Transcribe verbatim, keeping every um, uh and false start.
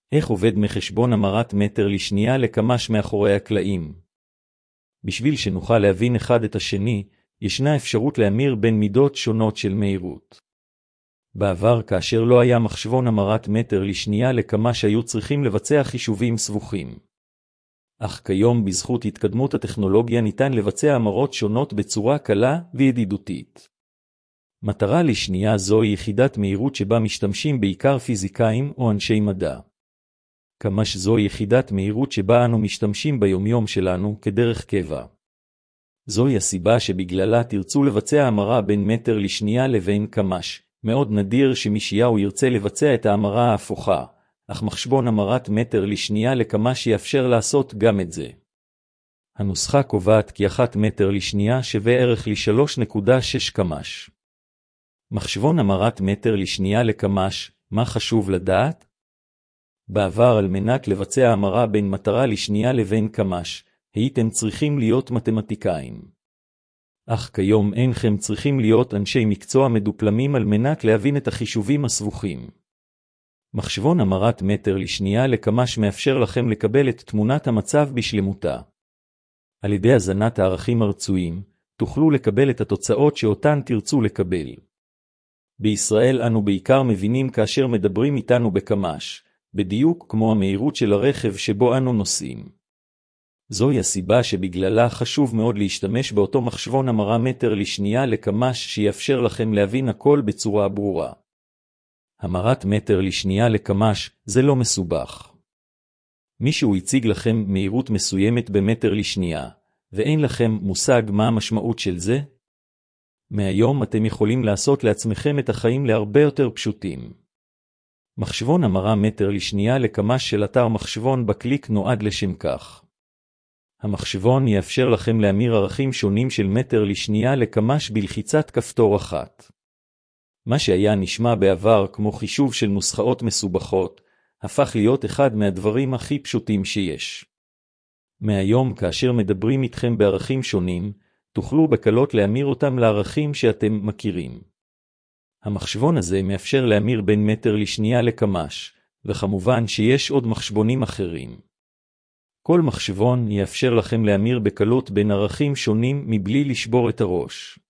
איך עובד מחשבון המרת מטר לשנייה לקמ"ש מאחורי הקלעים? בשביל שנוכל להבין אחד את השני, ישנה אפשרות להמיר בין מידות שונות של מהירות. בעבר, כאשר לא היה מחשבון המרת מטר לשנייה לקמ"ש, היו צריכים לבצע חישובים סבוכים. אך כיום, בזכות התקדמות הטכנולוגיה, ניתן לבצע המרות שונות בצורה קלה וידידותית. מטרה לשנייה זו היא יחידת מהירות שבה משתמשים בעיקר פיזיקאים או אנשי מדע. קמ"ש זו יחידת מהירות שבה אנו משתמשים ביומיום שלנו כדרך קבע. זוהי הסיבה שבגללה תרצו לבצע המרה בין מטר לשנייה לבין קמ"ש. מאוד נדיר שמישהו ירצה לבצע את ההמרה ההפוכה, אך מחשבון המרת מטר לשנייה לקמ"ש יאפשר לעשות גם את זה. הנוסחה קובעת כי אחת מטר לשנייה שווה ערך ל-שלוש נקודה שש קמ"ש. מחשבון המרת מטר לשנייה לקמ"ש, מה חשוב לדעת? בעבר, על מנת לבצע המרה בין מטרה לשנייה לבין קמ"ש, הייתם צריכים להיות מתמטיקאים. אך כיום אינכם צריכים להיות אנשי מקצוע מדופלמים על מנת להבין את החישובים הסבוכים. מחשבון המרת מטר לשנייה לקמ"ש מאפשר לכם לקבל את תמונת המצב בשלמותה. על ידי הזנת הערכים הרצויים, תוכלו לקבל את התוצאות שאותן תרצו לקבל. בישראל אנו בעיקר מבינים כאשר מדברים איתנו בקמ"ש, בדיוק כמו המהירות של הרכב שבו אנו נוסעים. זוהי הסיבה שבגללה חשוב מאוד להשתמש באותו מחשבון המרה מטר לשנייה לקמ"ש שיאפשר לכם להבין הכל בצורה ברורה. המרת מטר לשנייה לקמ"ש זה לא מסובך. מישהו הציג לכם מהירות מסוימת במטר לשנייה, ואין לכם מושג מה המשמעות של זה? מהיום אתם יכולים לעשות לעצמכם את החיים להרבה יותר פשוטים. מחשבון המרה מטר לשנייה לקמ"ש של אתר מחשבון בקליק נועד לשם כך. המחשבון יאפשר לכם להמיר ערכים שונים של מטר לשנייה לקמ"ש בלחיצת כפתור אחת. מה שהיה נשמע בעבר כמו חישוב של נוסחאות מסובכות, הפך להיות אחד מהדברים הכי פשוטים שיש. מהיום, כאשר מדברים איתכם בערכים שונים, תוכלו בקלות להמיר אותם לערכים שאתם מכירים. המחשבון הזה מאפשר להמיר בין מטר לשנייה לקמ"ש, וכמובן שיש עוד מחשבונים אחרים. כל מחשבון יאפשר לכם להמיר בקלות בין ערכים שונים מבלי לשבור את הראש.